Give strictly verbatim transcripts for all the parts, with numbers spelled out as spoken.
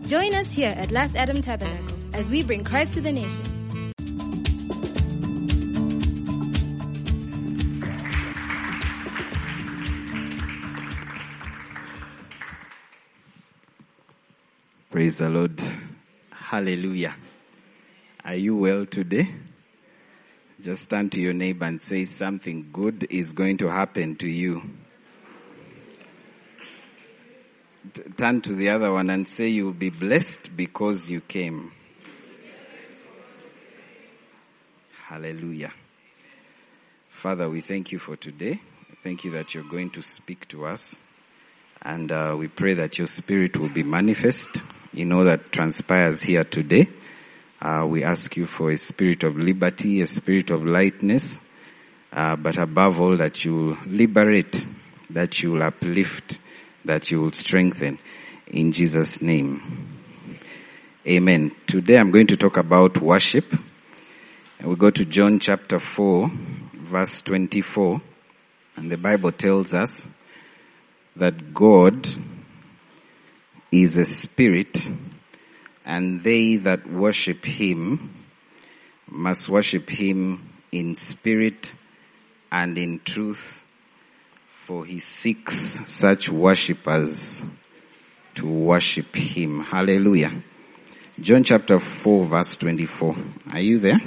Join us here at Last Adam Tabernacle as we bring Christ to the nations. Praise the Lord. Hallelujah. Are you well today? Just turn to your neighbor and say something good is going to happen to you. T- turn to the other one and say you'll be blessed because you came. Hallelujah. Father, we thank you for today. Thank you that you're going to speak to us. And uh, we pray that your spirit will be manifest in all that transpires here today. Uh, we ask you for a spirit of liberty, a spirit of lightness, uh, but above all that you will liberate, that you will uplift, that you will strengthen. In Jesus' name. Amen. Today I'm going to talk about worship. And we go to John chapter four, verse twenty-four. And the Bible tells us that God is a spirit, and they that worship him must worship him in spirit and in truth, for he seeks such worshippers to worship him. Hallelujah. John chapter four, verse twenty-four. Are you there?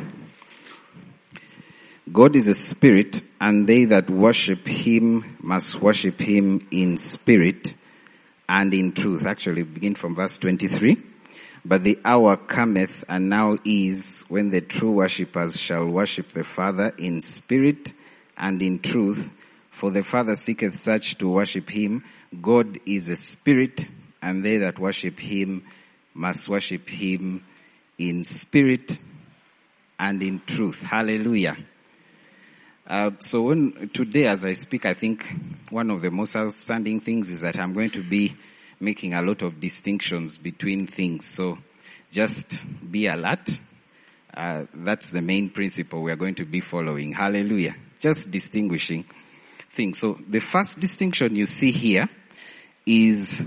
God is a spirit, and they that worship him must worship him in spirit and in truth. Actually, begin from verse twenty-three. But the hour cometh, and now is, when the true worshippers shall worship the Father in spirit and in truth, for the Father seeketh such to worship him. God is a spirit, and they that worship him must worship him in spirit and in truth. Hallelujah. Uh, so when, today as I speak, I think one of the most outstanding things is that I'm going to be making a lot of distinctions between things. So just be alert. Uh, that's the main principle we are going to be following. Hallelujah. Just distinguishing things. So the first distinction you see here is,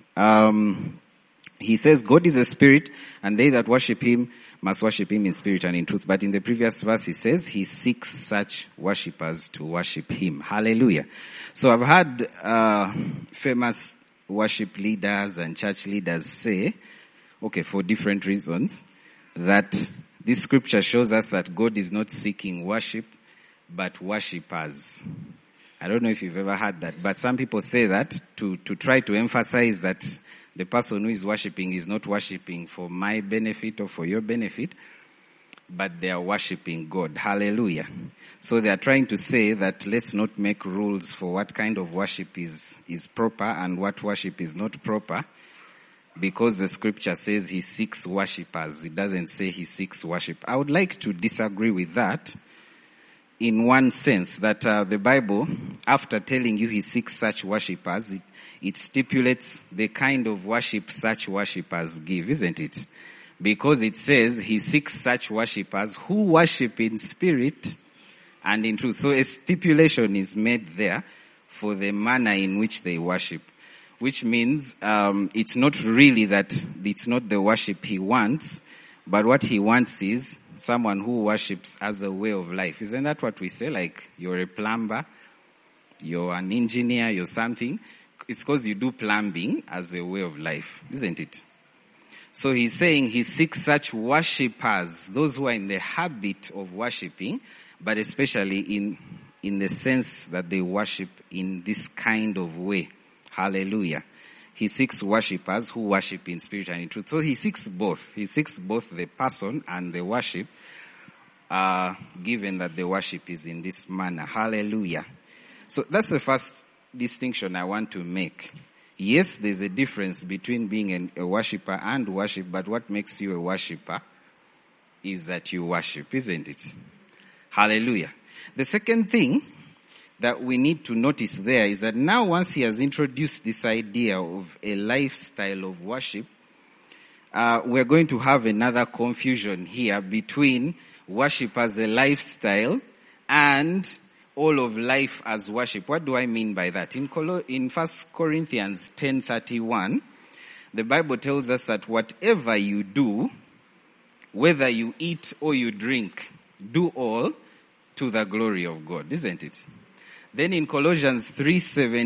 um, he says God is a spirit, and they that worship him must worship him in spirit and in truth. But in the previous verse, he says he seeks such worshippers to worship him. Hallelujah. So I've had uh, famous worship leaders and church leaders say, okay, for different reasons, that this scripture shows us that God is not seeking worship, but worshippers. I don't know if you've ever heard that, but some people say that to, to try to emphasize that the person who is worshiping is not worshiping for my benefit or for your benefit, but they are worshiping God. Hallelujah. So they are trying to say that let's not make rules for what kind of worship is, is proper and what worship is not proper, because the scripture says he seeks worshippers. It doesn't say he seeks worship. I would like to disagree with that in one sense, that uh, the Bible, after telling you he seeks such worshippers, it, it stipulates the kind of worship such worshippers give, isn't it? Because it says he seeks such worshippers who worship in spirit and in truth. So a stipulation is made there for the manner in which they worship, which means um, it's not really that it's not the worship he wants, but what he wants is someone who worships as a way of life. Isn't that what we say? Like, you're a plumber, you're an engineer, you're something. It's because you do plumbing as a way of life, isn't it? So he's saying he seeks such worshippers, those who are in the habit of worshiping, but especially in, in the sense that they worship in this kind of way. Hallelujah. He seeks worshippers who worship in spirit and in truth. So he seeks both. He seeks both the person and the worship, uh, given that the worship is in this manner. Hallelujah. So that's the first distinction I want to make. Yes, there's a difference between being an, a worshipper and worship, but what makes you a worshipper is that you worship, isn't it? Hallelujah. The second thing that we need to notice there is that now once he has introduced this idea of a lifestyle of worship, uh, we're going to have another confusion here between worship as a lifestyle and all of life as worship. What do I mean by that? In Colo- in First Corinthians ten thirty-one, the Bible tells us that whatever you do, whether you eat or you drink, do all to the glory of God, isn't it? Then in Colossians three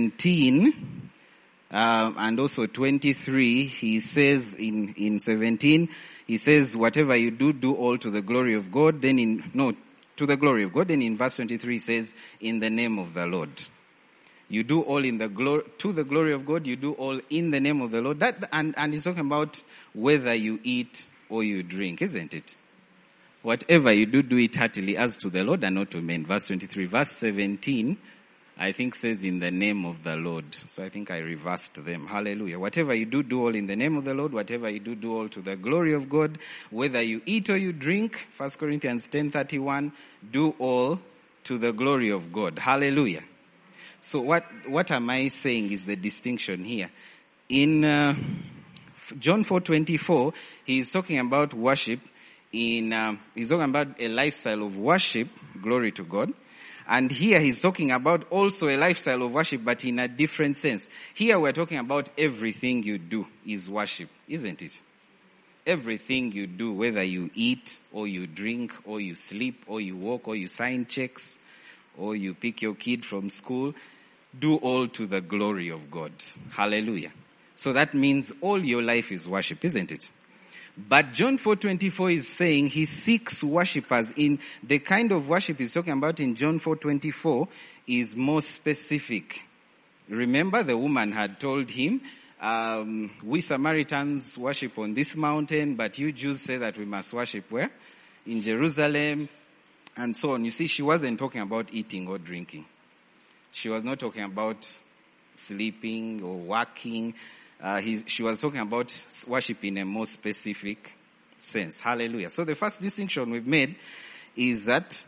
seventeen uh, and also twenty-three, he says in, in seventeen, he says, whatever you do, do all to the glory of God. Then in, no, to the glory of God. Then in verse twenty-three, he says, in the name of the Lord. You do all in the glory, to the glory of God, you do all in the name of the Lord. That, and, and he's talking about whether you eat or you drink, isn't it? Whatever you do, do it heartily as to the Lord and not to men. Verse twenty-three. Verse seventeen, I think says in the name of the Lord. So I think I reversed them. Hallelujah. Whatever you do, do all in the name of the Lord. Whatever you do, do all to the glory of God. Whether you eat or you drink, First Corinthians ten thirty-one, do all to the glory of God. Hallelujah. So what, what am I saying is the distinction here? In uh, John four twenty-four, he is talking about worship in, uh, he's talking about a lifestyle of worship, glory to God. And here he's talking about also a lifestyle of worship, but in a different sense. Here we're talking about everything you do is worship, isn't it? Everything you do, whether you eat or you drink or you sleep or you walk or you sign checks or you pick your kid from school, do all to the glory of God. Hallelujah. So that means all your life is worship, isn't it? But John four twenty-four is saying he seeks worshippers. In the kind of worship he's talking about in John four twenty-four is more specific. Remember, the woman had told him, um, we Samaritans worship on this mountain, but you Jews say that we must worship where? In Jerusalem, and so on. You see, she wasn't talking about eating or drinking. She was not talking about sleeping or working. Uh, he, she was talking about worship in a more specific sense. Hallelujah. So the first distinction we've made is that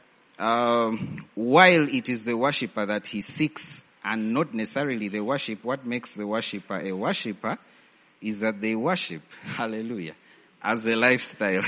um, while it is the worshipper that he seeks and not necessarily the worship, what makes the worshipper a worshipper is that they worship. Hallelujah. As a lifestyle.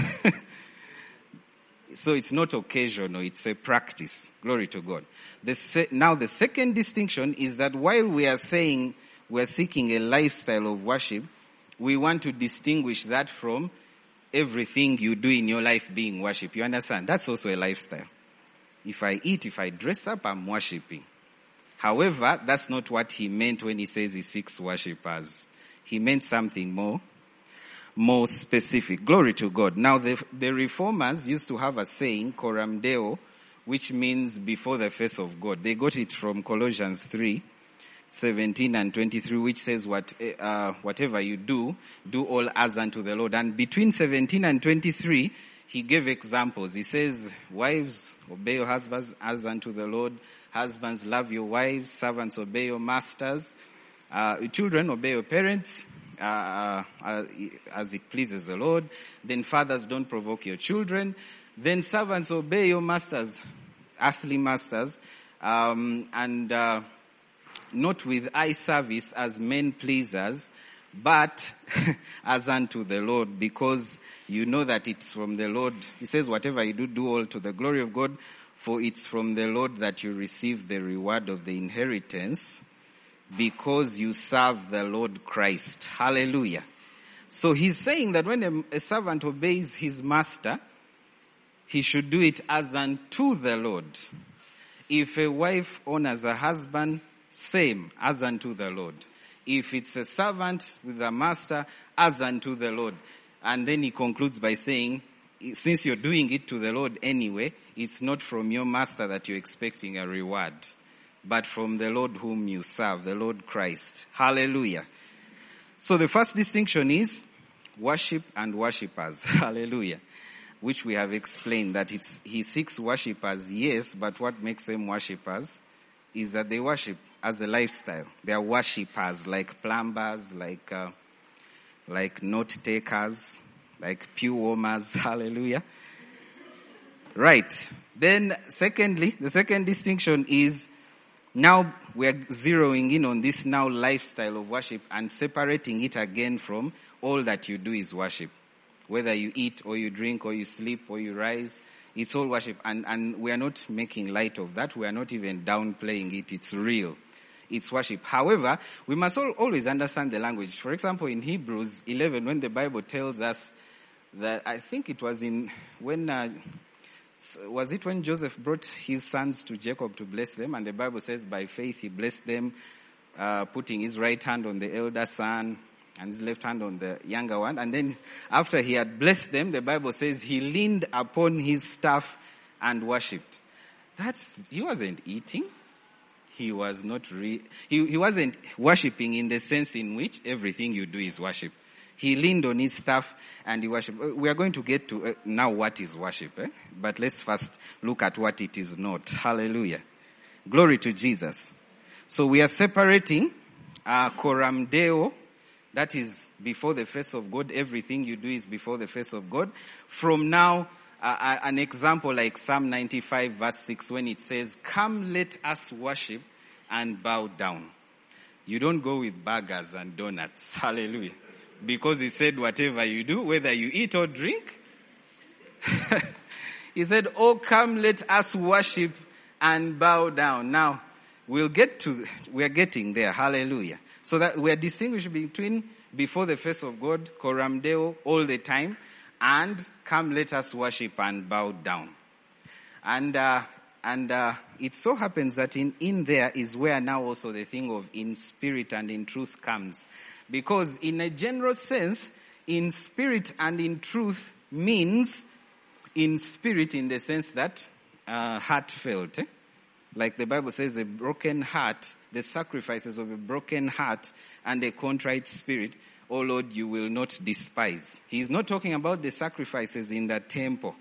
So it's not occasional, it's a practice. Glory to God. The se- now the second distinction is that while we are saying we're seeking a lifestyle of worship, we want to distinguish that from everything you do in your life being worship. You understand? That's also a lifestyle. If I eat, if I dress up, I'm worshiping. However, that's not what he meant when he says he seeks worshipers. He meant something more, more specific. Glory to God. Now, the, the reformers used to have a saying, coram Deo, which means before the face of God. They got it from Colossians three seventeen and twenty-three, which says, "What uh, whatever you do, do all as unto the Lord." And between seventeen and twenty-three, he gave examples. He says, wives, obey your husbands as unto the Lord. Husbands, love your wives. Servants, obey your masters. Uh, children, obey your parents uh, uh, as it pleases the Lord. Then fathers, don't provoke your children. Then servants, obey your masters, earthly masters, um, and uh, not with eye service as men pleasers, but as unto the Lord, because you know that it's from the Lord. He says, whatever you do, do all to the glory of God, for it's from the Lord that you receive the reward of the inheritance, because you serve the Lord Christ. Hallelujah. So he's saying that when a, a servant obeys his master, he should do it as unto the Lord. If a wife honors a husband, same, as unto the Lord. If it's a servant with a master, as unto the Lord. And then he concludes by saying, since you're doing it to the Lord anyway, it's not from your master that you're expecting a reward, but from the Lord whom you serve, the Lord Christ. Hallelujah. So the first distinction is worship and worshippers. Hallelujah. Which we have explained that it's, he seeks worshippers, yes, but what makes them worshippers is that they worship as a lifestyle. They are worshippers, like plumbers, like uh, like note takers, like pew warmers. Hallelujah. Right. Then, secondly, the second distinction is now we are zeroing in on this now lifestyle of worship and separating it again from all that you do is worship. Whether you eat or you drink or you sleep or you rise, it's all worship. And, and we are not making light of that. We are not even downplaying it. It's real. it's worship. However, we must all, always understand the language. For example, in Hebrews eleven, when the Bible tells us that, I think it was in, when, uh, was it when Joseph brought his sons to Jacob to bless them? And the Bible says by faith he blessed them, uh, putting his right hand on the elder son and his left hand on the younger one. And then after he had blessed them, the Bible says he leaned upon his staff and worshipped. That's, he wasn't eating. He was not re, he, he wasn't worshipping in the sense in which everything you do is worship. He leaned on his staff and he worshiped. We are going to get to uh, now what is worship. Eh? But let's first look at what it is not. Hallelujah. Glory to Jesus. So we are separating uh, coram Deo, that is before the face of God. Everything you do is before the face of God. From now, uh, an example like Psalm ninety-five verse six, when it says, come let us worship and bow down. You don't go with burgers and donuts. Hallelujah. Because he said, whatever you do, whether you eat or drink, he said, oh, come, let us worship and bow down. Now, we'll get to, we're getting there. Hallelujah. So that we're distinguishing between before the face of God, coram Deo, all the time, and come, let us worship and bow down. And, uh, and, uh, it so happens that in, in there is where now also the thing of in spirit and in truth comes. Because in a general sense, in spirit and in truth means in spirit in the sense that uh, heartfelt. Eh? Like the Bible says, a broken heart, the sacrifices of a broken heart and a contrite spirit, oh Lord, you will not despise. He's not talking about the sacrifices in the temple.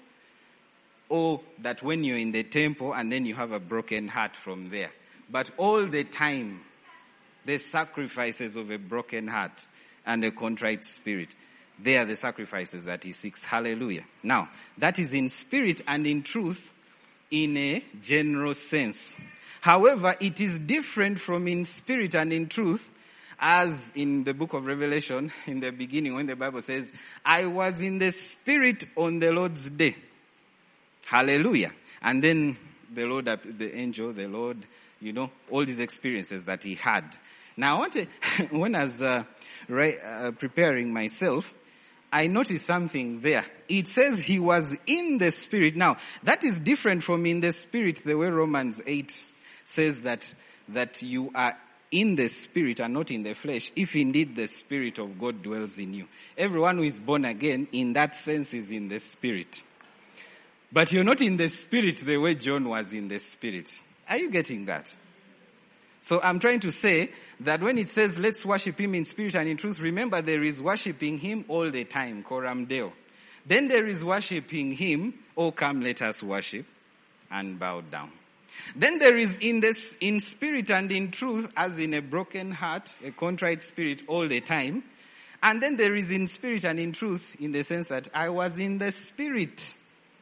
Or that when you're in the temple and then you have a broken heart from there. But all the time, the sacrifices of a broken heart and a contrite spirit. They are the sacrifices that he seeks. Hallelujah. Now, that is in spirit and in truth in a general sense. However, it is different from in spirit and in truth as in the book of Revelation, in the beginning when the Bible says, I was in the spirit on the Lord's day. Hallelujah. And then the Lord, the angel, the Lord, you know, all these experiences that he had. Now, I want to, when I was uh, right, uh, preparing myself, I noticed something there. It says he was in the spirit. Now, that is different from in the spirit, the way Romans eight says that, that you are in the spirit and not in the flesh, if indeed the spirit of God dwells in you. Everyone who is born again, in that sense, is in the spirit. But you're not in the spirit the way John was in the spirit. Are you getting that? So I'm trying to say that when it says let's worship him in spirit and in truth, remember there is worshiping him all the time, coram Deo. Then there is worshiping him, oh come let us worship and bow down. Then there is in this, in spirit and in truth, as in a broken heart, a contrite spirit all the time. And then there is in spirit and in truth in the sense that I was in the spirit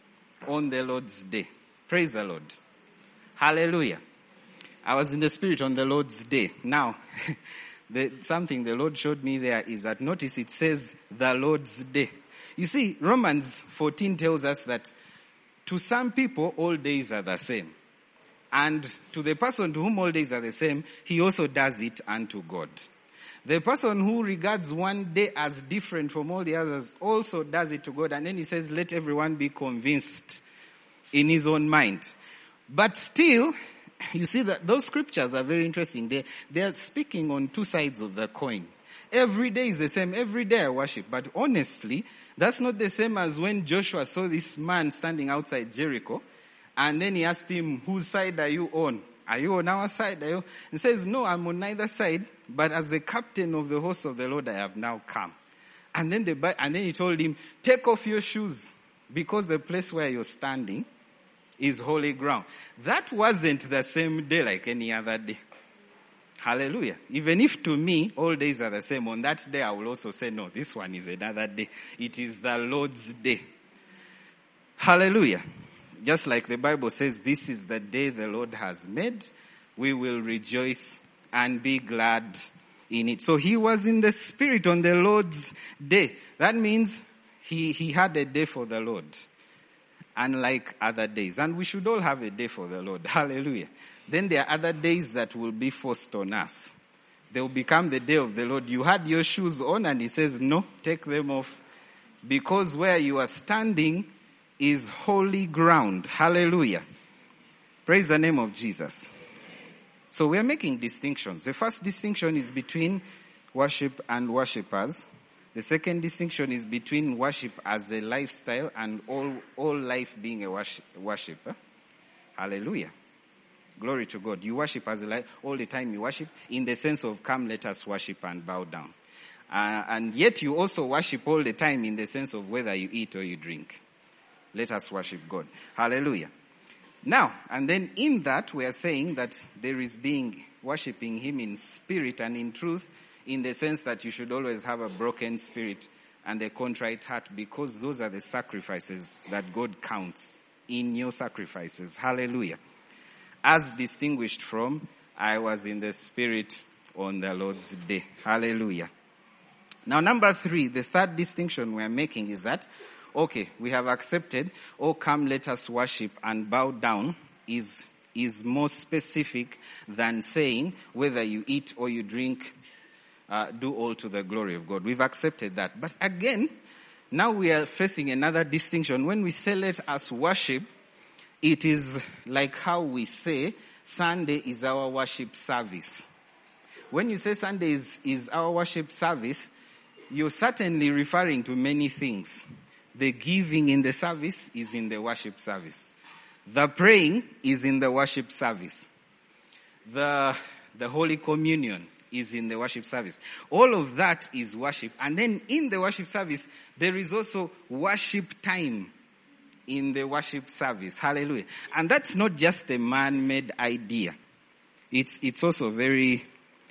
on the Lord's day. Praise the Lord. Hallelujah. I was in the spirit on the Lord's day. Now, the, something the Lord showed me there is that notice it says the Lord's day. You see, Romans fourteen tells us that to some people all days are the same. And to the person to whom all days are the same, he also does it unto God. The person who regards one day as different from all the others also does it to God. And then he says, let everyone be convinced in his own mind. But still, you see that those scriptures are very interesting. They, they are speaking on two sides of the coin. Every day is the same. Every day I worship. But honestly, that's not the same as when Joshua saw this man standing outside Jericho. And then he asked him, whose side are you on? Are you on our side? Are you? He says, no, I'm on neither side. But as the captain of the host of the Lord, I have now come. And then the, and then he told him, take off your shoes because the place where you're standing is holy ground. That wasn't the same day like any other day. Hallelujah. Even if to me all days are the same, on that day I will also say, no, this one is another day. It is the Lord's day. Hallelujah. Just like the Bible says, this is the day the Lord has made. We will rejoice and be glad in it. So he was in the spirit on the Lord's day. That means he, he had a day for the Lord, unlike other days. And we should all have a day for the Lord. Hallelujah. then there are other days that will be forced on us. They will become the day of the Lord. You had your shoes on and he says, no, take them off. Because where you are standing is holy ground. Hallelujah. Praise the name of Jesus. So we are making distinctions. The first distinction is between worship and worshippers. The second distinction is between worship as a lifestyle and all, all life being a worship, worshiper. Hallelujah. Glory to God. You worship as a life, all the time you worship in the sense of come let us worship and bow down. Uh, and yet you also worship all the time in the sense of whether you eat or you drink. Let us worship God. Hallelujah. Now, and then in that we are saying that there is being worshiping him in spirit and in truth, in the sense that you should always have a broken spirit and a contrite heart, because those are the sacrifices that God counts in your sacrifices. Hallelujah. As distinguished from, I was in the spirit on the Lord's day. Hallelujah. Now, number three, the third distinction we are making is that, okay, we have accepted, oh, come, let us worship and bow down is, is more specific than saying whether you eat or you drink, uh, do all to the glory of God. We've accepted that. But again, now we are facing another distinction. When we say let us worship, it is like how we say Sunday is our worship service. When you say Sunday is, is our worship service, you're certainly referring to many things. The giving in the service is in the worship service. The praying is in the worship service. The, the Holy Communion is in the worship service. All of that is worship. And then in the worship service, there is also worship time in the worship service. Hallelujah. And that's not just a man-made idea. It's, it's also very,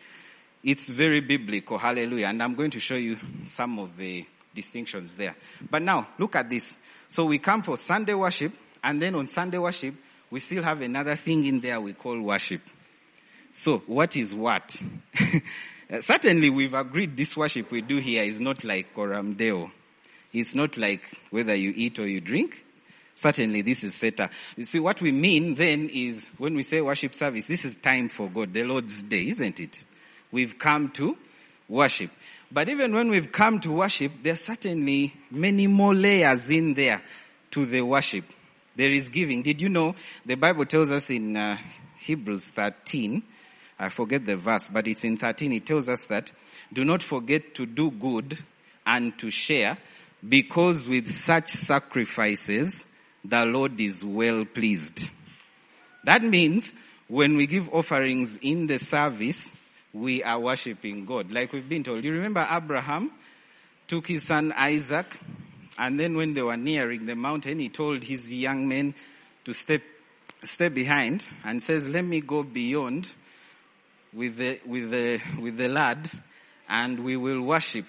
it's very biblical. Hallelujah. And I'm going to show you some of the distinctions there. But now, look at this. So we come for Sunday worship, and then on Sunday worship, we still have another thing in there we call worship. So, what is what? Certainly, we've agreed this worship we do here is not like Coram Deo. It's not like whether you eat or you drink. Certainly, this is Seta. You see, what we mean then is when we say worship service, this is time for God, the Lord's day, isn't it? We've come to worship. But even when we've come to worship, there's certainly many more layers in there to the worship. There is giving. Did you know the Bible tells us in uh, Hebrews thirteen, I forget the verse, but it's in thirteen, it tells us that do not forget to do good and to share, because with such sacrifices, the Lord is well pleased. That means when we give offerings in the service, we are worshiping God. Like we've been told. You remember Abraham took his son Isaac, and then when they were nearing the mountain, he told his young men to step, step behind and says, let me go beyond with the, with the, with the lad, and we will worship.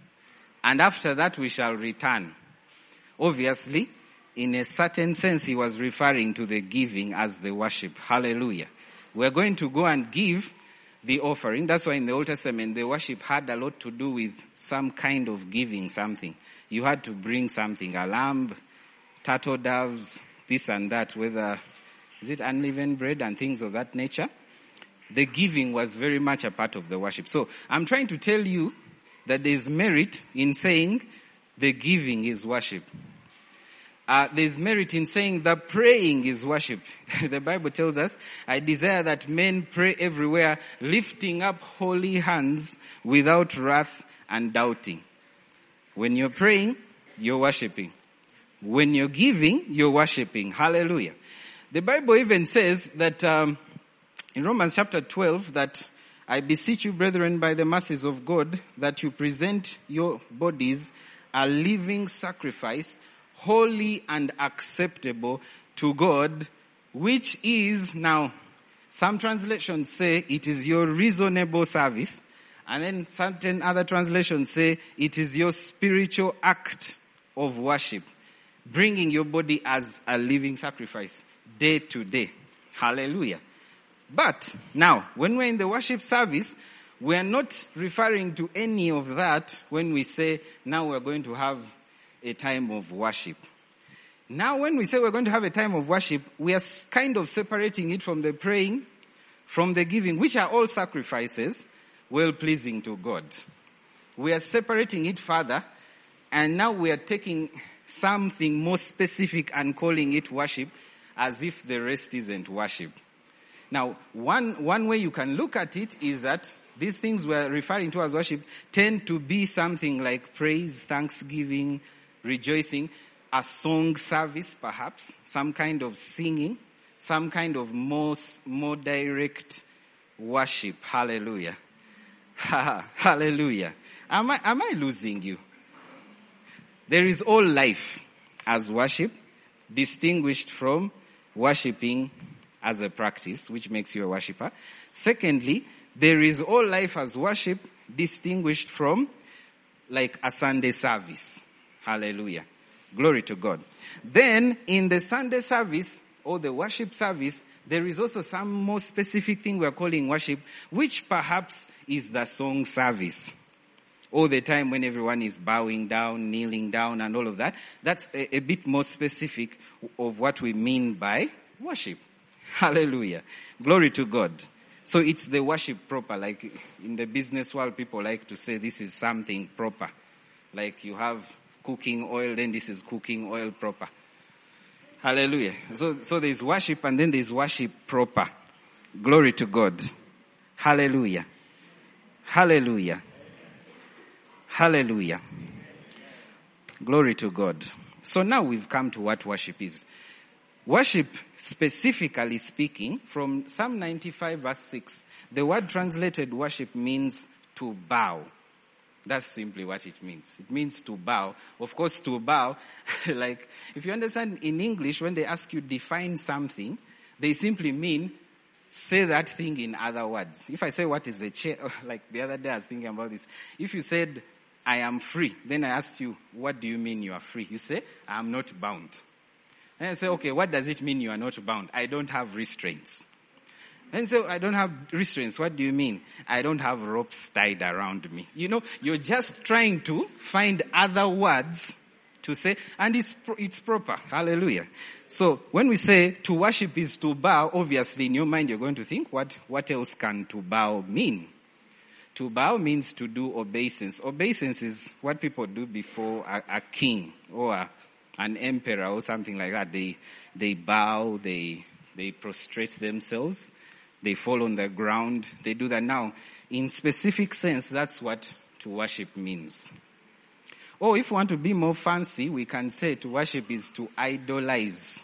And after that we shall return. Obviously, in a certain sense, he was referring to the giving as the worship. Hallelujah. We're going to go and give the offering. That's why in the Old Testament, the worship had a lot to do with some kind of giving something. You had to bring something, a lamb, turtle doves, this and that, whether, is it unleavened bread and things of that nature. The giving was very much a part of the worship. So I'm trying to tell you that there's merit in saying the giving is worship. Uh, there's merit in saying the praying is worship. The Bible tells us, I desire that men pray everywhere, lifting up holy hands without wrath and doubting. When you're praying, you're worshiping. When you're giving, you're worshiping. Hallelujah. The Bible even says that um, in Romans chapter twelve, that I beseech you, brethren, by the mercies of God, that you present your bodies a living sacrifice, holy and acceptable to God, which is, now, some translations say it is your reasonable service, and then certain other translations say it is your spiritual act of worship, bringing your body as a living sacrifice, day to day. Hallelujah. But, now, when we're in the worship service, we are not referring to any of that when we say, now we're going to have a time of worship. Now when we say we're going to have a time of worship, we are kind of separating it from the praying from the giving, which are all sacrifices, well-pleasing to God. We are separating it further, and now we are taking something more specific and calling it worship, as if the rest isn't worship. Now, one, one way you can look at it is that these things we're referring to as worship tend to be something like praise, thanksgiving, rejoicing, a song service perhaps, some kind of singing, some kind of more, more direct worship. Hallelujah. Hallelujah. Am I, am I losing you? There is all life as worship, distinguished from worshiping as a practice, which makes you a worshipper. Secondly, there is all life as worship, distinguished from like a Sunday service. Hallelujah. Glory to God. Then, in the Sunday service, or the worship service, there is also some more specific thing we are calling worship, which perhaps is the song service. All the time when everyone is bowing down, kneeling down, and all of that. That's a, a bit more specific of what we mean by worship. Hallelujah. Glory to God. So it's the worship proper. Like in the business world, people like to say this is something proper. Like you have cooking oil, then this is cooking oil proper. Hallelujah. So, so there's worship and then there's worship proper. Glory to God. Hallelujah. Hallelujah. Hallelujah. Glory to God. So now we've come to what worship is. Worship, specifically speaking, from Psalm ninety-five verse six, the word translated worship means to bow. That's simply what it means. It means to bow. Of course, to bow, like, if you understand in English, when they ask you define something, they simply mean say that thing in other words. If I say what is a chair, like the other day I was thinking about this. If you said, I am free, then I asked you, what do you mean you are free? You say, I am not bound. And I say, okay, what does it mean you are not bound? I don't have restraints. And so I don't have restraints. What do you mean? I don't have ropes tied around me. You know, you're just trying to find other words to say, and it's it's proper. Hallelujah. So when we say to worship is to bow, obviously in your mind you're going to think, what what else can to bow mean? To bow means to do obeisance. Obeisance is what people do before a, a king or a, an emperor or something like that. They they bow, they they prostrate themselves. They fall on the ground. They do that. Now, in specific sense, that's what to worship means. Or if we want to be more fancy, we can say to worship is to idolize.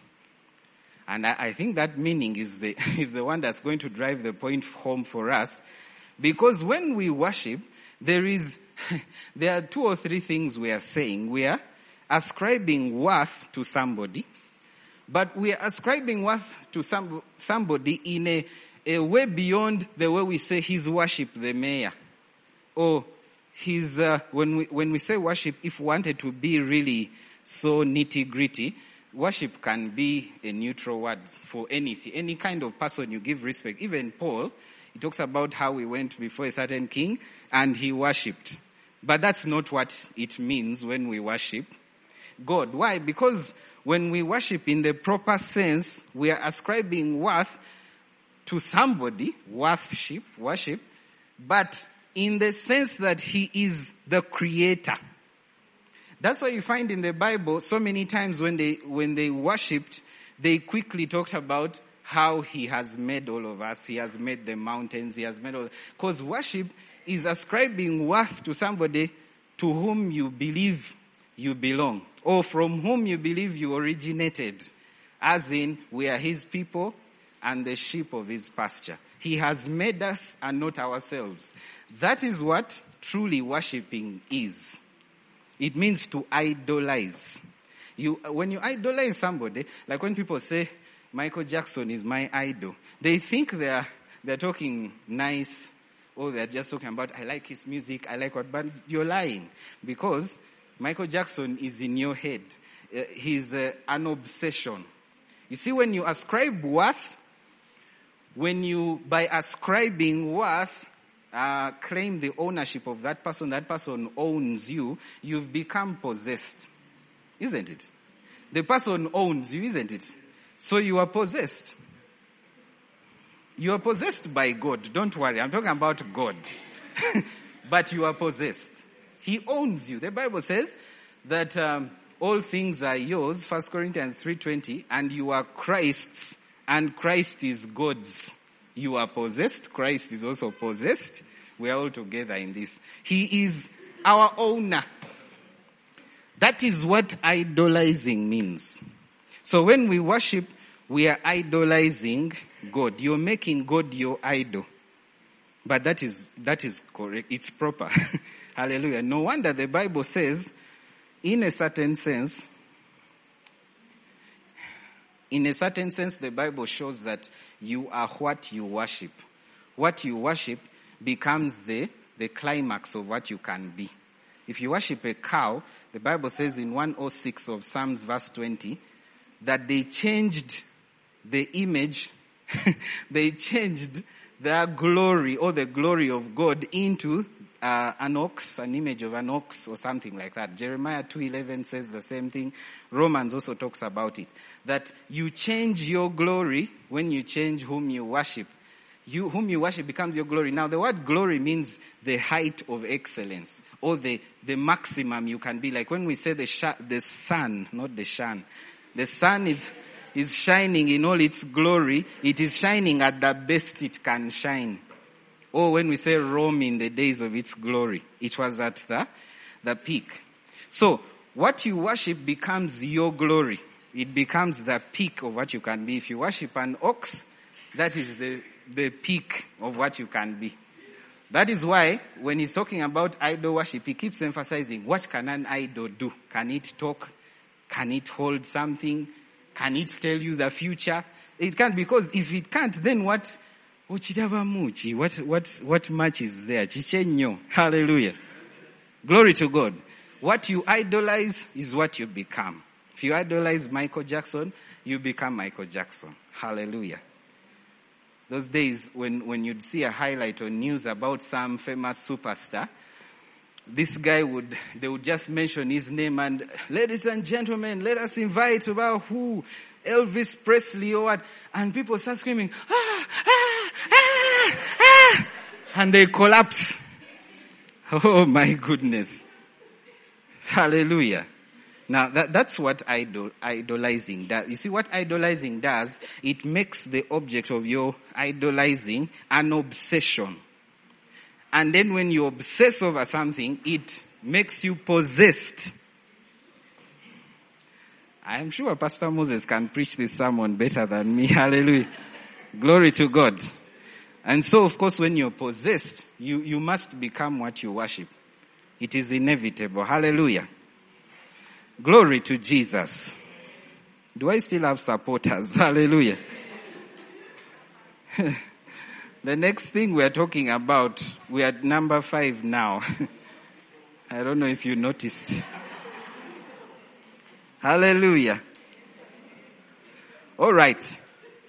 And I, I think that meaning is the, is the one that's going to drive the point home for us. Because when we worship, there is, there are two or three things we are saying. We are ascribing worth to somebody, but we are ascribing worth to some, somebody in a, a way beyond the way we say his worship the mayor. Or his, uh, when we, when we say worship, if we wanted to be really so nitty gritty, worship can be a neutral word for anything, any kind of person you give respect. Even Paul, he talks about how he went before a certain king and he worshipped. But that's not what it means when we worship God. Why? Because when we worship in the proper sense, we are ascribing worth to somebody, worship, worship, but in the sense that he is the creator. That's why you find in the Bible so many times when they, when they worshipped, they quickly talked about how he has made all of us. He has made the mountains. He has made all, because worship is ascribing worth to somebody to whom you believe you belong, or from whom you believe you originated, as in we are his people and the sheep of his pasture. He has made us and not ourselves. That is what truly worshiping is. It means to idolize. You, when you idolize somebody, like when people say, Michael Jackson is my idol, they think they're, they're talking nice, or they're just talking about, I like his music, I like what, but you're lying. Because Michael Jackson is in your head. Uh, he's uh, an obsession. You see, when you ascribe worth, when you, by ascribing worth, uh, claim the ownership of that person, that person owns you, you've become possessed. Isn't it? The person owns you, isn't it? So you are possessed. You are possessed by God. Don't worry. I'm talking about God. But you are possessed. He owns you. The Bible says that um, all things are yours, First Corinthians three twenty, and you are Christ's, and Christ is God's. You are possessed. Christ is also possessed. We are all together in this. He is our owner. That is what idolizing means. So when we worship, we are idolizing God. You're making God your idol. But that is, that is correct. It's proper. Hallelujah. No wonder the Bible says, in a certain sense, in a certain sense, the Bible shows that you are what you worship. What you worship becomes the, the climax of what you can be. If you worship a cow, the Bible says in one oh six of Psalms verse twenty, that they changed the image, they changed their glory or the glory of God into uh, an ox, an image of an ox or something like that. Jeremiah two eleven says the same thing. Romans also talks about it. That you change your glory when you change whom you worship. You, whom you worship becomes your glory. Now the word glory means the height of excellence or the, the maximum you can be. Like when we say the sh- the sun, not the shan. The sun is, is shining in all its glory. It is shining at the best it can shine. Or when we say Rome in the days of its glory, it was at the, the peak. So what you worship becomes your glory. It becomes the peak of what you can be. If you worship an ox, that is the the peak of what you can be. That is why when he's talking about idol worship, he keeps emphasizing, what can an idol do? Can it talk? Can it hold something? Can it tell you the future? It can't, because if it can't, then what? What what what much is there? Chichenyo. Hallelujah. Glory to God. What you idolize is what you become. If you idolize Michael Jackson, you become Michael Jackson. Hallelujah. Those days when, when you'd see a highlight on news about some famous superstar, this guy would, they would just mention his name and, ladies and gentlemen, let us invite about who, Elvis Presley or what, and people start screaming, ah, ah, ah, ah, and they collapse. Oh my goodness. Hallelujah. Now, that, that's what idol, idolizing does. You see, what idolizing does, it makes the object of your idolizing an obsession. And then when you obsess over something, it makes you possessed. I am sure Pastor Moses can preach this sermon better than me. Hallelujah. Glory to God. And so, of course, when you're possessed, you, you must become what you worship. It is inevitable. Hallelujah. Glory to Jesus. Do I still have supporters? Hallelujah. The next thing we are talking about, we are at number five now. I don't know if you noticed. Hallelujah. All right.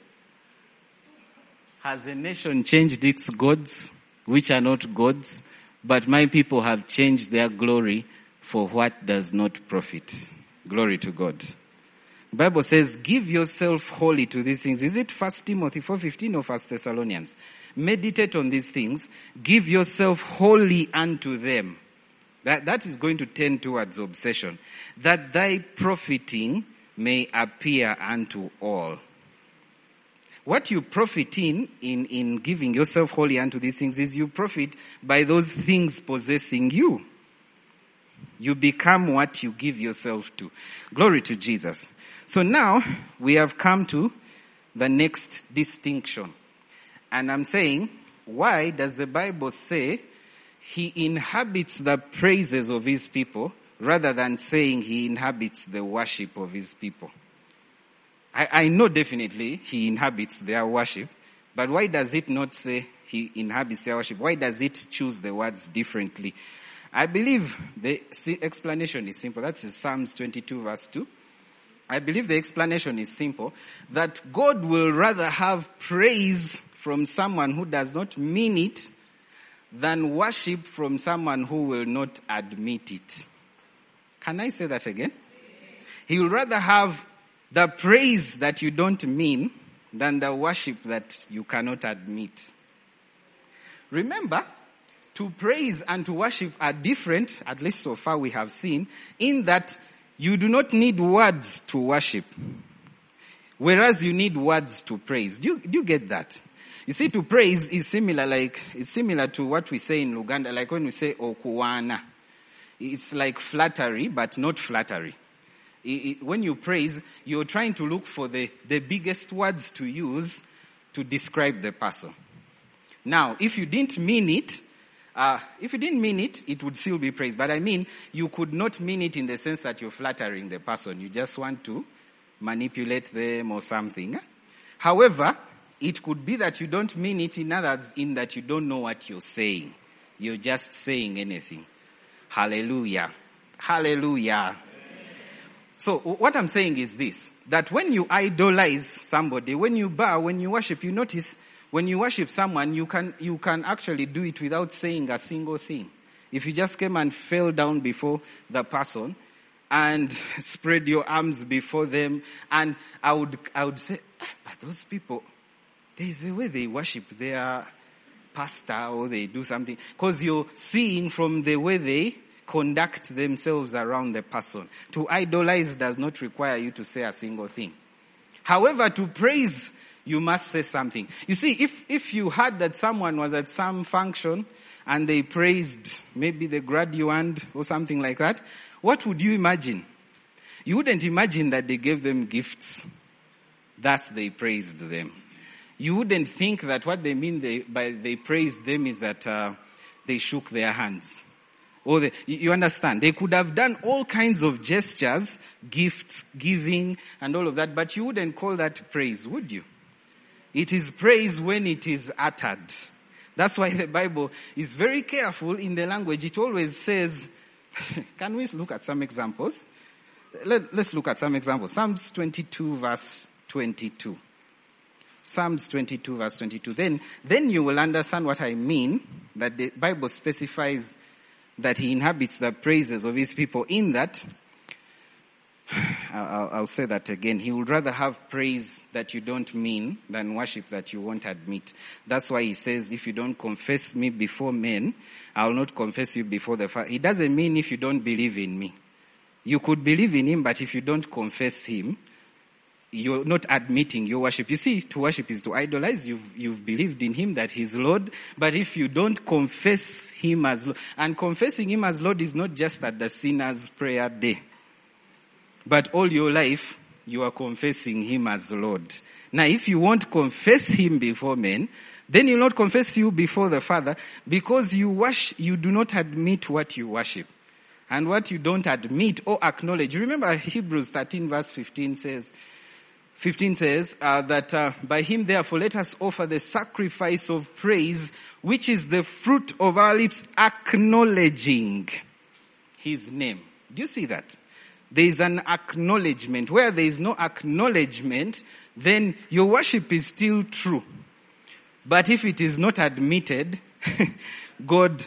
Has a nation changed its gods, which are not gods, but my people have changed their glory for what does not profit. Glory to God. The Bible says, give yourself wholly to these things. Is it First Timothy four fifteen or First Thessalonians? Meditate on these things. Give yourself wholly unto them. That, that is going to tend towards obsession. That thy profiting may appear unto all. What you profit in, in, in giving yourself wholly unto these things is you profit by those things possessing you. You become what you give yourself to. Glory to Jesus. So now we have come to the next distinction. And I'm saying, why does the Bible say he inhabits the praises of his people rather than saying he inhabits the worship of his people? I, I know definitely he inhabits their worship, but why does it not say he inhabits their worship? Why does it choose the words differently? I believe the explanation is simple. That's in Psalms twenty-two verse two. I believe the explanation is simple. That God will rather have praise from someone who does not mean it than worship from someone who will not admit it. Can I say that again? He will rather have the praise that you don't mean than the worship that you cannot admit. Remember, to praise and to worship are different, at least so far we have seen, in that you do not need words to worship, whereas you need words to praise. Do you, do you get that? You see, to praise is similar, like, it's similar to what we say in Luganda, like when we say okuwana. It's like flattery, but not flattery. It, it, when you praise, you're trying to look for the, the biggest words to use to describe the person. Now, if you didn't mean it, uh, if you didn't mean it, it would still be praise. But I mean, you could not mean it in the sense that you're flattering the person. You just want to manipulate them or something. However, it could be that you don't mean it, in others, in that you don't know what you're saying. You're just saying anything. Hallelujah. Hallelujah. Amen. So what I'm saying is this, that when you idolize somebody, when you bow, when you worship, you notice when you worship someone, you can, you can actually do it without saying a single thing. If you just came and fell down before the person and spread your arms before them, and I would, I would say, ah, but those people, there is a way they worship their pastor or they do something, because you're seeing from the way they conduct themselves around the person. To idolize does not require you to say a single thing. However, to praise, you must say something. You see, if, if you heard that someone was at some function and they praised maybe the graduand or something like that, what would you imagine? You wouldn't imagine that they gave them gifts. Thus they praised them. You wouldn't think that what they mean they, by they praised them is that uh, they shook their hands. Or they, you understand, they could have done all kinds of gestures, gifts, giving, and all of that, but you wouldn't call that praise, would you? It is praise when it is uttered. That's why the Bible is very careful in the language. It always says, can we look at some examples? Let, let's look at some examples. Psalms twenty-two verse twenty-two. Psalms twenty-two verse twenty-two. Then, then you will understand what I mean, that the Bible specifies that he inhabits the praises of his people, in that, I'll, I'll say that again, he would rather have praise that you don't mean than worship that you won't admit. That's why he says, if you don't confess me before men, I'll not confess you before the Father. It doesn't mean if you don't believe in me. You could believe in him, but if you don't confess him, you're not admitting your worship. You see, to worship is to idolize. You've, you've believed in him that he's Lord. But if you don't confess him as Lord, and confessing him as Lord is not just at the sinner's prayer day, but all your life, you are confessing him as Lord. Now, if you won't confess him before men, then he'll not confess you before the Father, because you worship, you do not admit what you worship. And what you don't admit or acknowledge. Remember Hebrews thirteen verse fifteen says, fifteen says uh, that uh, by him therefore let us offer the sacrifice of praise, which is the fruit of our lips, acknowledging his name. Do you see that? There is an acknowledgement. Where there is no acknowledgement, then your worship is still true. But if it is not admitted, God,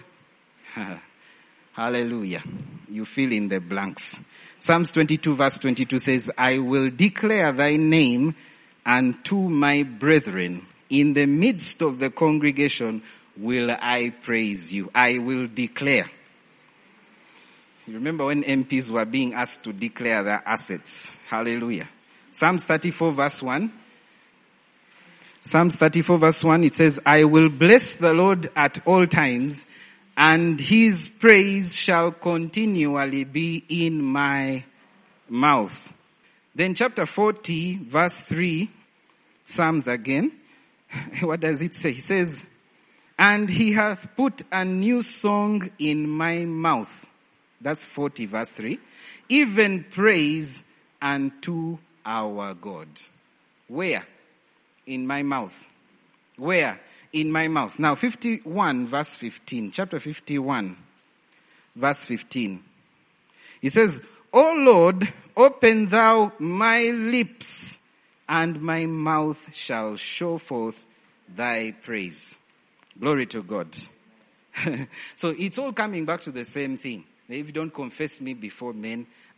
hallelujah, you fill in the blanks. Psalms twenty-two verse twenty-two says, I will declare thy name unto my brethren. In the midst of the congregation will I praise you. I will declare. You remember when M Ps were being asked to declare their assets. Hallelujah. Psalms thirty-four verse one. Psalms thirty-four verse one, it says, I will bless the Lord at all times, and his praise shall continually be in my mouth. Then chapter forty, verse three, Psalms again. What does it say? He says, and he hath put a new song in my mouth. That's forty, verse three. Even praise unto our God. Where? In my mouth. Where? In my mouth. Now, fifty-one, verse fifteen. Chapter fifty-one, verse fifteen. He says, O Lord, open thou my lips, and my mouth shall show forth thy praise. Glory to God. So it's all coming back to the same thing. If you don't confess me before men,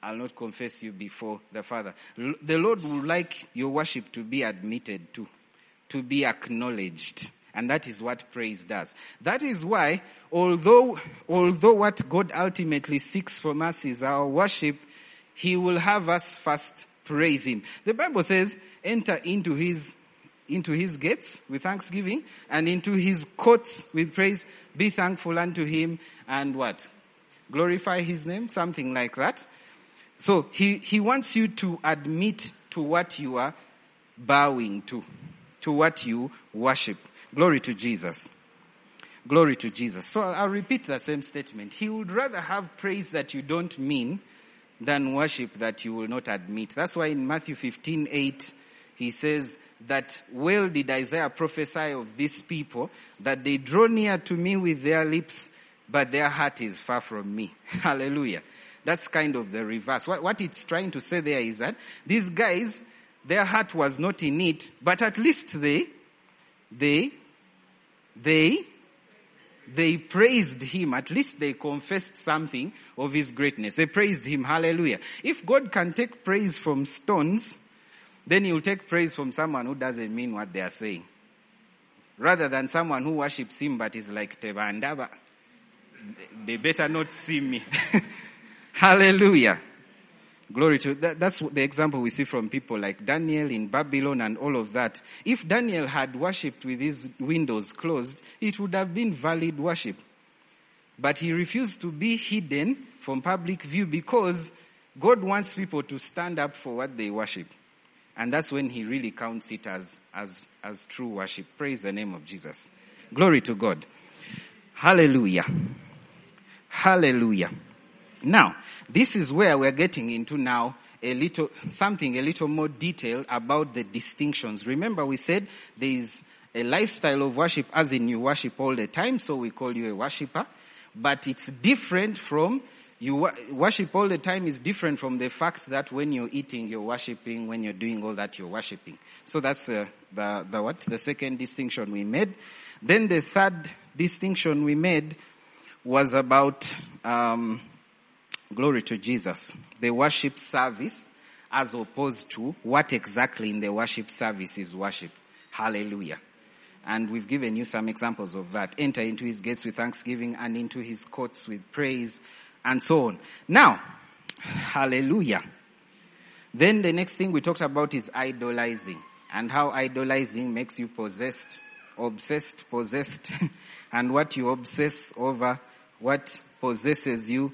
I'll not confess you before the Father. L- the Lord would like your worship to be admitted to, to be acknowledged. And that is what praise does. That is why, although, although what God ultimately seeks from us is our worship, He will have us first praise Him. The Bible says, enter into His, into His gates with thanksgiving and into His courts with praise. Be thankful unto Him and what? Glorify His name, something like that. So He, He wants you to admit to what you are bowing to, to what you worship. Glory to Jesus. Glory to Jesus. So I'll repeat the same statement. He would rather have praise that you don't mean than worship that you will not admit. That's why in Matthew fifteen eight, He says that well did Isaiah prophesy of these people, that they draw near to me with their lips, but their heart is far from me. Hallelujah. That's kind of the reverse. What, what it's trying to say there is that these guys, their heart was not in it, but at least they, they, They, they praised Him. At least they confessed something of His greatness. They praised Him. Hallelujah. If God can take praise from stones, then He will take praise from someone who doesn't mean what they are saying. Rather than someone who worships Him but is like Tebandaba. They better not see me. Hallelujah. Glory to, that, that's the example we see from people like Daniel in Babylon and all of that. If Daniel had worshipped with his windows closed, it would have been valid worship. But he refused to be hidden from public view because God wants people to stand up for what they worship. And that's when He really counts it as, as, as true worship. Praise the name of Jesus. Glory to God. Hallelujah. Hallelujah. Now, this is where we're getting into now a little, something a little more detail about the distinctions. Remember we said there is a lifestyle of worship as in you worship all the time, so we call you a worshiper. But it's different from, you worship all the time is different from the fact that when you're eating, you're worshiping, when you're doing all that, you're worshiping. So that's uh, the, the what? The second distinction we made. Then the third distinction we made was about, um, glory to Jesus, the worship service as opposed to what exactly in the worship service is worship. Hallelujah. And we've given you some examples of that. Enter into His gates with thanksgiving and into His courts with praise and so on. Now, hallelujah. Then the next thing we talked about is idolizing and how idolizing makes you possessed, obsessed, possessed, and what you obsess over, what possesses you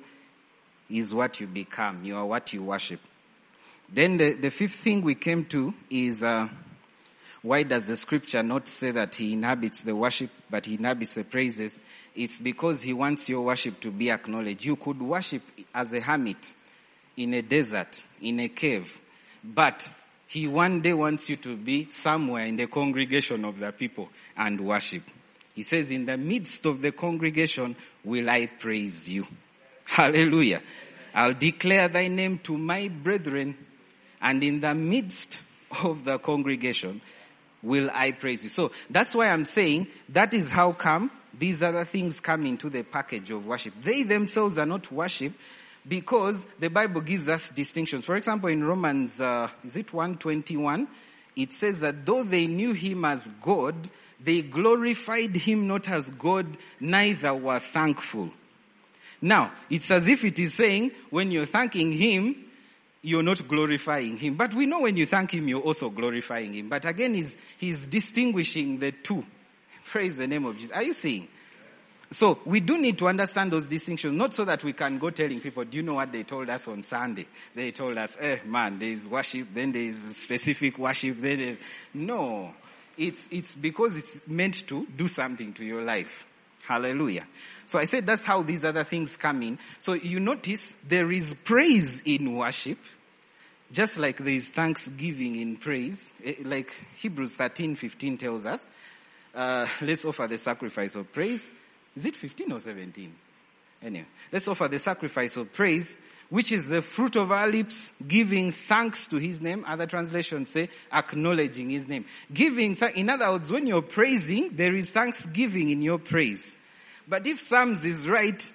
is what you become. You are what you worship. Then the, the fifth thing we came to is, uh, why does the scripture not say that He inhabits the worship, but He inhabits the praises? It's because He wants your worship to be acknowledged. You could worship as a hermit in a desert, in a cave, but He one day wants you to be somewhere in the congregation of the people and worship. He says, in the midst of the congregation will I praise you. Hallelujah. I'll declare thy name to my brethren, and in the midst of the congregation will I praise you. So that's why I'm saying that is how come these other things come into the package of worship. They themselves are not worship because the Bible gives us distinctions. For example, in Romans, uh, is it one twenty-one? It says that though they knew Him as God, they glorified Him not as God, neither were thankful. Now, it's as if it is saying, when you're thanking Him, you're not glorifying Him. But we know when you thank Him, you're also glorifying Him. But again, he's, he's distinguishing the two. Praise the name of Jesus. Are you seeing? So, we do need to understand those distinctions, not so that we can go telling people, do you know what they told us on Sunday? They told us, eh, man, there is worship, then there is specific worship, then there... No. It's, it's because it's meant to do something to your life. Hallelujah. So I said that's how these other things come in. So you notice there is praise in worship, just like there is thanksgiving in praise. Like Hebrews thirteen fifteen tells us, uh, let's offer the sacrifice of praise. Is it fifteen or seventeen? Anyway, let's offer the sacrifice of praise, which is the fruit of our lips, giving thanks to His name. Other translations say acknowledging His name. Giving, th- in other words, when you're praising, there is thanksgiving in your praise. But if Psalms is right,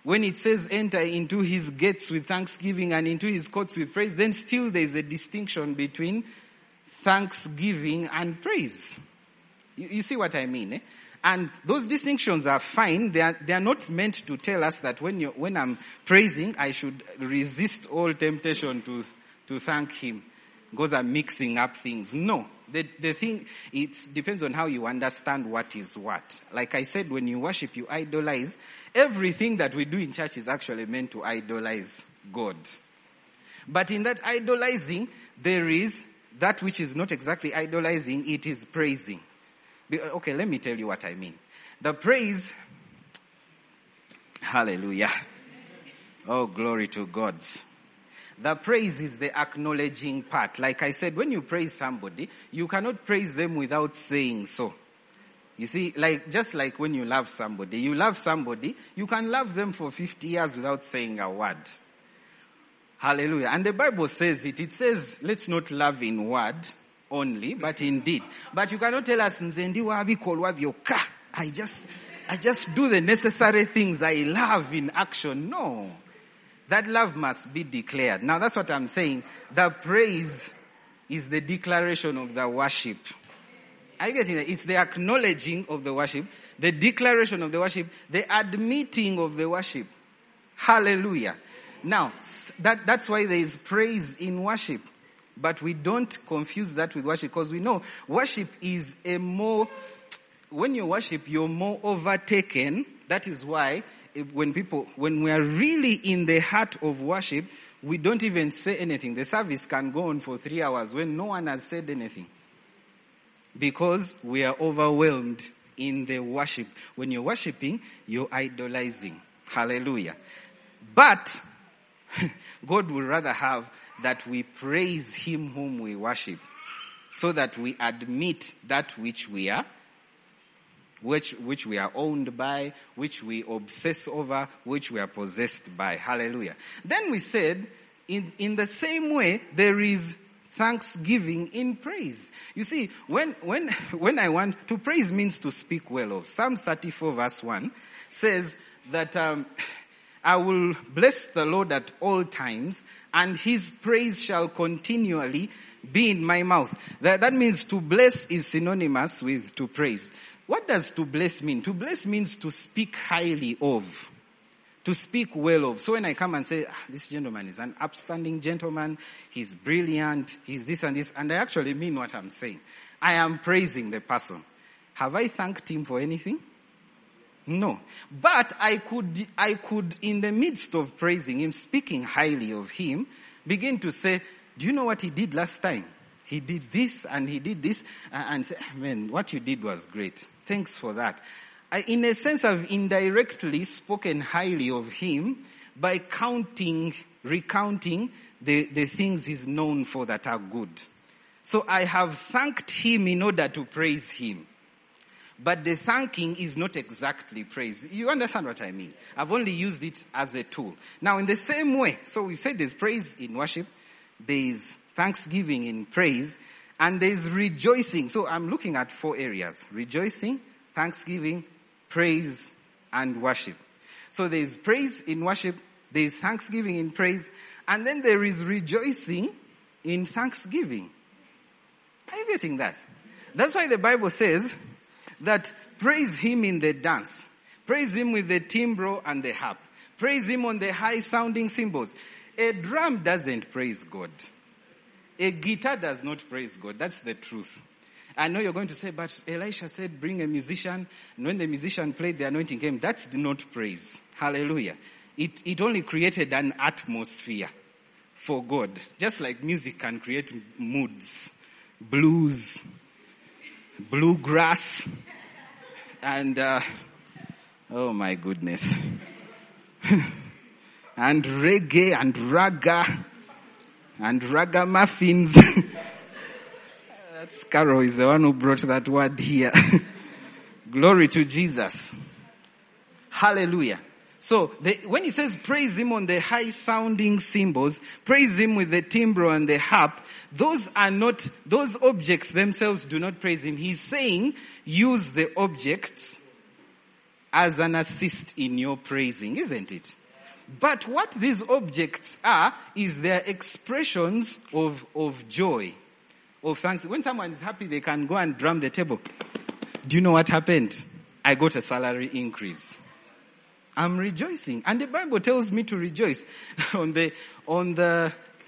when it says enter into his gates with thanksgiving and into his courts with praise, then still there is a distinction between thanksgiving and praise. You, you see what I mean? Eh? And those distinctions are fine. They are, they are not meant to tell us that when you when I'm praising, I should resist all temptation to to thank him because I'm mixing up things. No. The, the thing, it depends on how you understand what is what. Like I said, when you worship, you idolize. Everything that we do in church is actually meant to idolize God. But in that idolizing, there is that which is not exactly idolizing, it is praising. Okay, let me tell you what I mean. The praise, hallelujah. Oh, glory to God. The praise is the acknowledging part. Like I said, when you praise somebody, you cannot praise them without saying so. You see, like, just like when you love somebody, you love somebody, you can love them for fifty years without saying a word. Hallelujah. And the Bible says it. It says, let's not love in word only, but in deed. But you cannot tell us, I just, I just do the necessary things I love in action. No. That love must be declared. Now that's what I'm saying. The praise is the declaration of the worship. Are you getting it? It's the acknowledging of the worship, the declaration of the worship, the admitting of the worship. Hallelujah. Now, that, that's why there is praise in worship. But we don't confuse that with worship because we know worship is a more, when you worship, you're more overtaken. That is why when people, when we are really in the heart of worship, we don't even say anything. The service can go on for three hours when no one has said anything. Because we are overwhelmed in the worship. When you're worshiping, you're idolizing. Hallelujah. But God would rather have that we praise him whom we worship, so that we admit that which we are, which which we are owned by, which we obsess over, which we are possessed by. Hallelujah. Then we said, in, in the same way, there is thanksgiving in praise. You see, when when when I want to praise means to speak well of. Psalm thirty-four verse one says that um, I will bless the Lord at all times, and his praise shall continually be in my mouth. That, that means to bless is synonymous with to praise. What does to bless mean? To bless means to speak highly of. To speak well of. So when I come and say, ah, this gentleman is an upstanding gentleman, he's brilliant, he's this and this, and I actually mean what I'm saying. I am praising the person. Have I thanked him for anything? No. But I could, I could, in the midst of praising him, speaking highly of him, begin to say, do you know what he did last time? He did this and he did this, and say, man, what you did was great. Thanks for that. I, in a sense, I've indirectly spoken highly of him by counting, recounting the, the things he's known for that are good. So I have thanked him in order to praise him. But the thanking is not exactly praise. You understand what I mean? I've only used it as a tool. Now, in the same way, so we've said there's praise in worship, there's thanksgiving in praise, and there's rejoicing. So I'm looking at four areas: rejoicing, thanksgiving, praise, and worship. So there's praise in worship, there's thanksgiving in praise, and then there is rejoicing in thanksgiving. Are you getting that? That's why the Bible says that praise him in the dance. Praise him with the timbrel and the harp. Praise him on the high sounding cymbals. A drum doesn't praise God. A guitar does not praise God. That's the truth. I know you're going to say, but Elisha said, bring a musician. And when the musician played, the anointing came. That's not praise. Hallelujah. It, it only created an atmosphere for God. Just like music can create moods. Blues, bluegrass, and uh, oh my goodness, and reggae and raga and ragamuffins. That's Carol is the one who brought that word here. Glory to Jesus. Hallelujah. So the, when he says praise him on the high sounding cymbals, praise him with the timbrel and the harp, those are not, those objects themselves do not praise him. He's saying use the objects as an assist in your praising, isn't it? But what these objects are is their expressions of, of joy, of thanks. When someone is happy, they can go and drum the table. Do you know what happened? I got a salary increase. I'm rejoicing. And the Bible tells me to rejoice. on the, on the,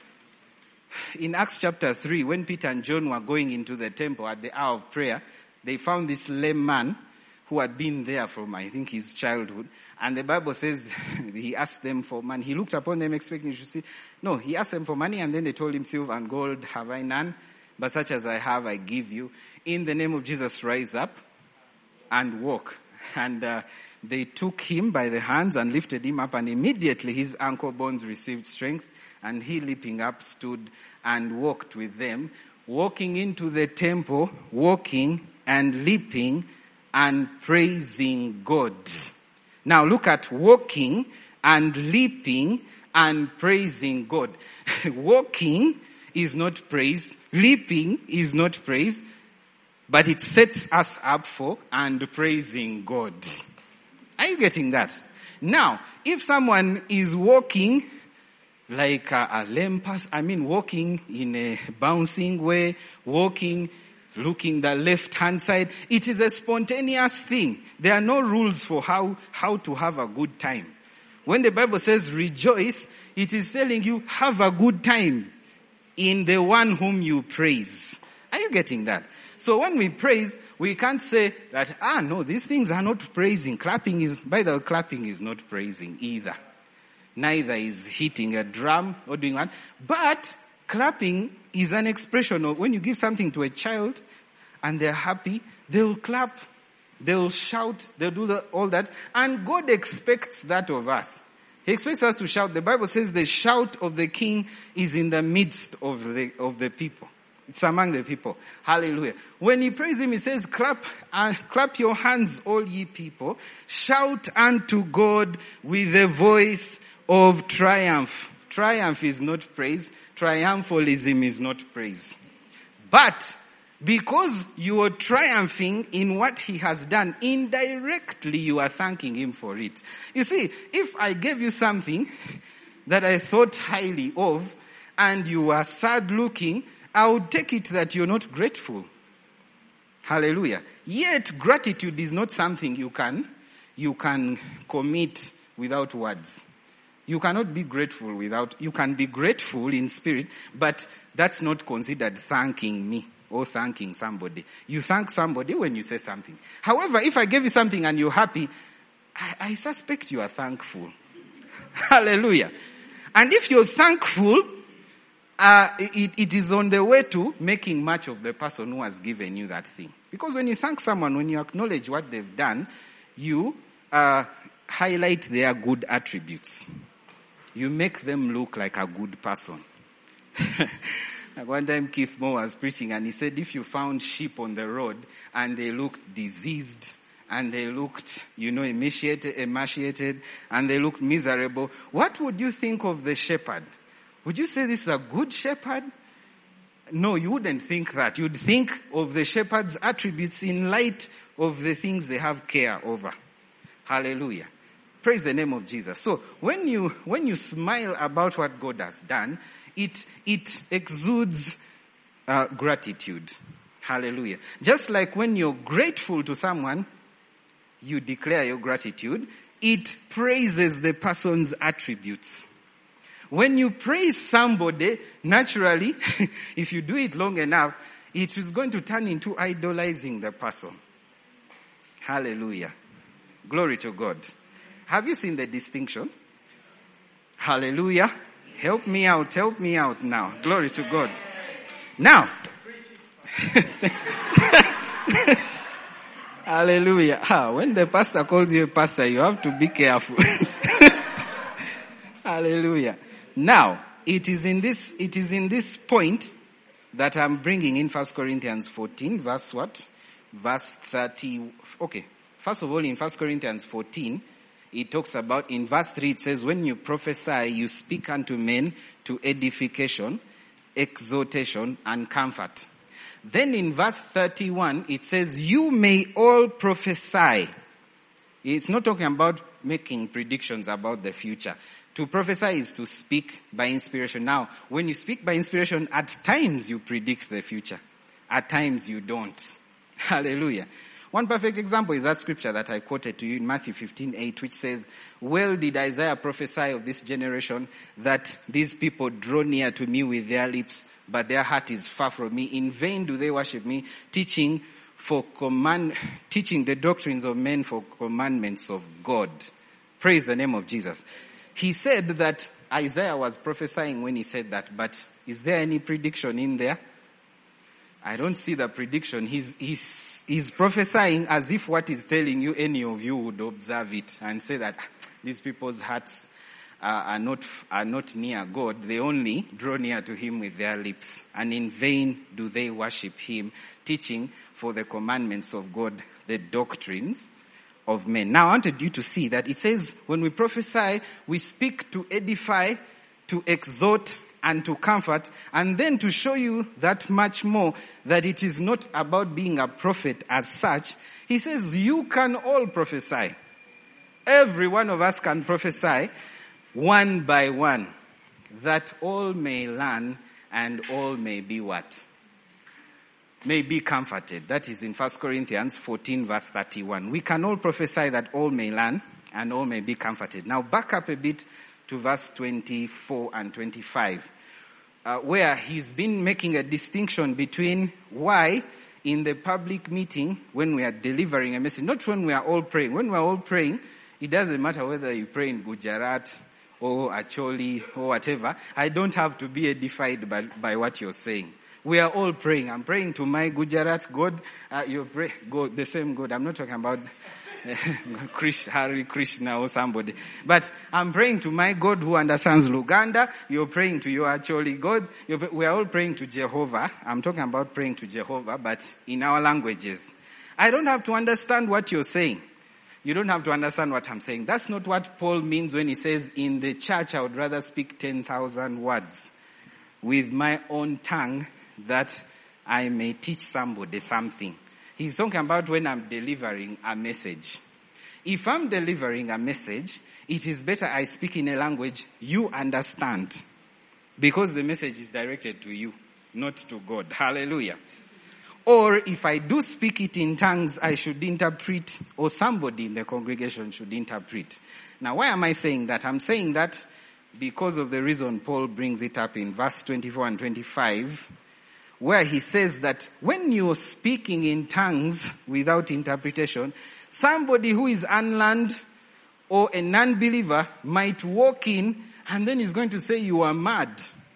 in Acts chapter three, when Peter and John were going into the temple at the hour of prayer, they found this lame man who had been there from, I think, his childhood. And the Bible says he asked them for money. He looked upon them expecting to see. No, he asked them for money, and then they told him, silver and gold have I none, but such as I have I give you. In the name of Jesus, rise up and walk. And uh, they took him by the hands and lifted him up, and immediately his ankle bones received strength, and he leaping up stood and walked with them, walking into the temple, walking and leaping and praising God. Now look at walking and leaping and praising God. Walking is not praise. Leaping is not praise. But it sets us up for and praising God. Are you getting that? Now, if someone is walking like a, a lame person, I mean walking in a bouncing way, walking, looking the left-hand side, it is a spontaneous thing. There are no rules for how, how to have a good time. When the Bible says rejoice, it is telling you have a good time in the one whom you praise. Are you getting that? So when we praise, we can't say that, ah, no, these things are not praising. Clapping is, by the way, clapping is not praising either. Neither is hitting a drum or doing that. But clapping is an expression of when you give something to a child and they're happy, they'll clap, they'll shout, they'll do the, all that. And God expects that of us. He expects us to shout. The Bible says the shout of the king is in the midst of the, of the people. It's among the people. Hallelujah. When he prays him, he says, clap, uh, clap your hands, all ye people. Shout unto God with a voice of triumph. Triumph is not praise. Triumphalism is not praise. But because you are triumphing in what he has done, indirectly you are thanking him for it. You see, if I gave you something that I thought highly of, and you are sad looking, I would take it that you're not grateful. Hallelujah. Yet gratitude is not something you can, you can commit without words. You cannot be grateful without, you can be grateful in spirit, but that's not considered thanking me or thanking somebody. You thank somebody when you say something. However, if I gave you something and you're happy, I, I suspect you are thankful. Hallelujah. And if you're thankful, Uh, it, it is on the way to making much of the person who has given you that thing. Because when you thank someone, when you acknowledge what they've done, you uh, highlight their good attributes. You make them look like a good person. Like one time Keith Moore was preaching and he said, if you found sheep on the road and they looked diseased and they looked, you know, emaciated, emaciated and they looked miserable, what would you think of the shepherd? Would you say this is a good shepherd? No, you wouldn't think that. You'd think of the shepherd's attributes in light of the things they have care over. Hallelujah. Praise the name of Jesus. So when you, when you smile about what God has done, it, it exudes uh, gratitude. Hallelujah. Just like when you're grateful to someone, you declare your gratitude, it praises the person's attributes. When you praise somebody, naturally, if you do it long enough, it is going to turn into idolizing the person. Hallelujah. Glory to God. Have you seen the distinction? Hallelujah. Help me out, help me out now. Glory to God. Now. Hallelujah. Ah, when the pastor calls you a pastor, you have to be careful. Hallelujah. Now, it is in this, it is in this point that I'm bringing in First Corinthians fourteen, verse what? Verse thirty. Okay. First of all, in First Corinthians fourteen, it talks about, in verse three, it says, when you prophesy, you speak unto men to edification, exhortation, and comfort. Then in verse thirty-one, it says, you may all prophesy. It's not talking about making predictions about the future. To prophesy is to speak by inspiration. Now, when you speak by inspiration, at times you predict the future. At times you don't. Hallelujah. One perfect example is that scripture that I quoted to you in Matthew fifteen eight, which says, well did Isaiah prophesy of this generation that these people draw near to me with their lips, but their heart is far from me. In vain do they worship me, teaching for command, teaching the doctrines of men for commandments of God. Praise the name of Jesus. He said that Isaiah was prophesying when he said that, but is there any prediction in there? I don't see the prediction. He's, he's, he's prophesying as if what he's telling you, any of you would observe it and say that these people's hearts uh, are not, are not near God. They only draw near to him with their lips. And in vain do they worship him, teaching for the commandments of God, the doctrines of men. Now I wanted you to see that it says when we prophesy, we speak to edify, to exhort, and to comfort, and then to show you that much more, that it is not about being a prophet as such. He says you can all prophesy. Every one of us can prophesy one by one, that all may learn and all may be what? May be comforted. That is in First Corinthians fourteen verse thirty-one. We can all prophesy that all may learn and all may be comforted. Now back up a bit to verse twenty-four and twenty-five, uh, where he's been making a distinction between why in the public meeting, when we are delivering a message, not when we are all praying. When we are all praying, it doesn't matter whether you pray in Gujarat or Acholi or whatever. I don't have to be edified by, by what you're saying. We are all praying. I'm praying to my Gujarat God. Uh, you pray God, the same God. I'm not talking about Krish, Hari Krishna or somebody. But I'm praying to my God who understands Luganda. You're praying to your actually God. You're, we are all praying to Jehovah. I'm talking about praying to Jehovah, but in our languages. I don't have to understand what you're saying. You don't have to understand what I'm saying. That's not what Paul means when he says, in the church I would rather speak ten thousand words with my own tongue that I may teach somebody something. He's talking about when I'm delivering a message. If I'm delivering a message, it is better I speak in a language you understand, because the message is directed to you, not to God. Hallelujah. Or if I do speak it in tongues, I should interpret, or somebody in the congregation should interpret. Now, why am I saying that? I'm saying that because of the reason Paul brings it up in verse twenty-four and twenty-five, where he says that when you're speaking in tongues without interpretation, somebody who is unlearned or a non-believer might walk in and then he's going to say you are mad.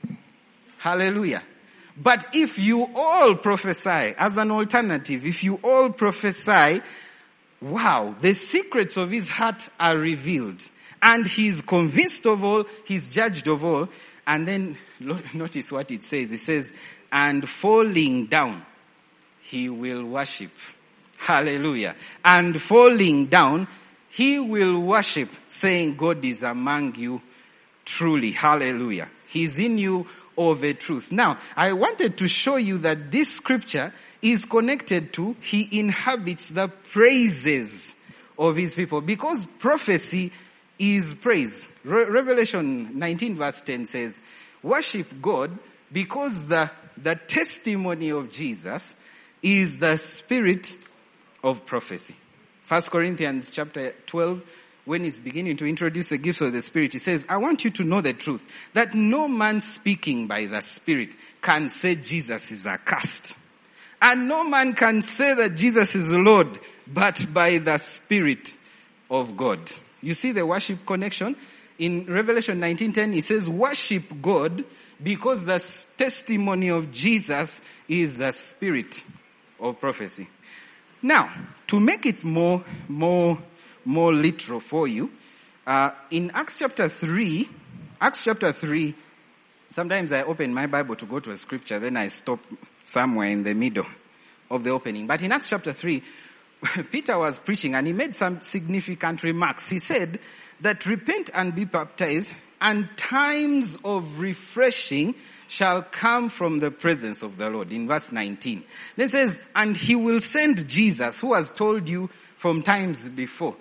Hallelujah. But if you all prophesy, as an alternative, if you all prophesy, wow, the secrets of his heart are revealed. And he's convinced of all, he's judged of all. And then notice what it says. It says, and falling down, he will worship. Hallelujah. And falling down, he will worship, saying, God is among you truly. Hallelujah. He's in you of a truth. Now, I wanted to show you that this scripture is connected to he inhabits the praises of his people, because prophecy is praise. Re- Revelation nineteen verse ten says, worship God because the, the testimony of Jesus is the spirit of prophecy. First Corinthians chapter twelve, when he's beginning to introduce the gifts of the Spirit, he says, I want you to know the truth, that no man speaking by the Spirit can say Jesus is accursed. And no man can say that Jesus is Lord, but by the Spirit of God. You see the worship connection? In Revelation nineteen ten, it says, worship God because the testimony of Jesus is the spirit of prophecy. Now, to make it more, more, more literal for you, uh, in Acts chapter three, Acts chapter three, sometimes I open my Bible to go to a scripture, then I stop somewhere in the middle of the opening. But in Acts chapter three, Peter was preaching and he made some significant remarks. He said that repent and be baptized, and times of refreshing shall come from the presence of the Lord. In verse nineteen. Then it says, and he will send Jesus, who has told you from times before.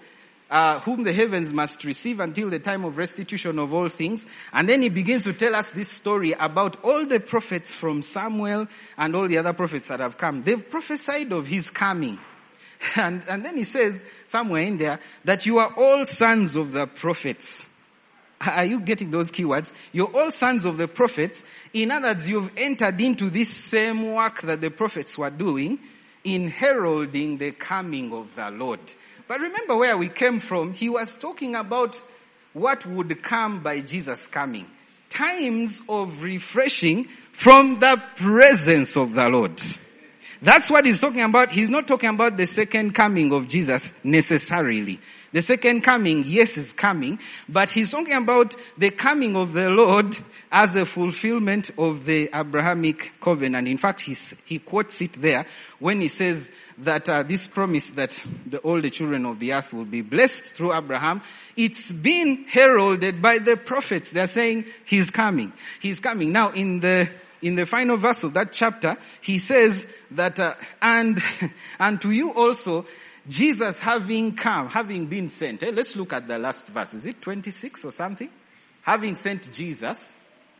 uh, whom the heavens must receive until the time of restitution of all things. And then he begins to tell us this story about all the prophets from Samuel and all the other prophets that have come. They've prophesied of his coming. And, and then he says somewhere in there that you are all sons of the prophets. Are you getting those keywords? You're all sons of the prophets. In other words, you've entered into this same work that the prophets were doing in heralding the coming of the Lord. But remember where we came from. He was talking about what would come by Jesus coming. Times of refreshing from the presence of the Lord. That's what he's talking about. He's not talking about the second coming of Jesus necessarily. The second coming, yes, is coming, but he's talking about the coming of the Lord as a fulfillment of the Abrahamic covenant. In fact, he's, he quotes it there when he says that uh, this promise that the, all the children of the earth will be blessed through Abraham, it's been heralded by the prophets. They're saying he's coming. He's coming. Now, in the in the final verse of that chapter, he says that, uh, and, and to you also, Jesus having come, having been sent. Eh? Let's look at the last verse. Is it twenty-six or something? Having sent Jesus.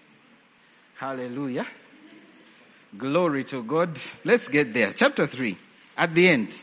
Hallelujah. Glory to God. Let's get there. Chapter three. At the end.